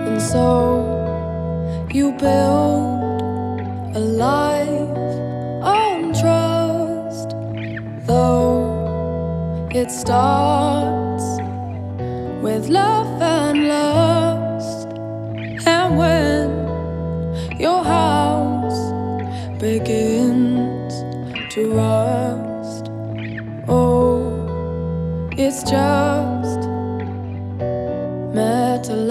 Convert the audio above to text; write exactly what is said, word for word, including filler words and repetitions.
And so you build a life on trust, though it starts with love and lust. And when your house begins to rust, oh, it's just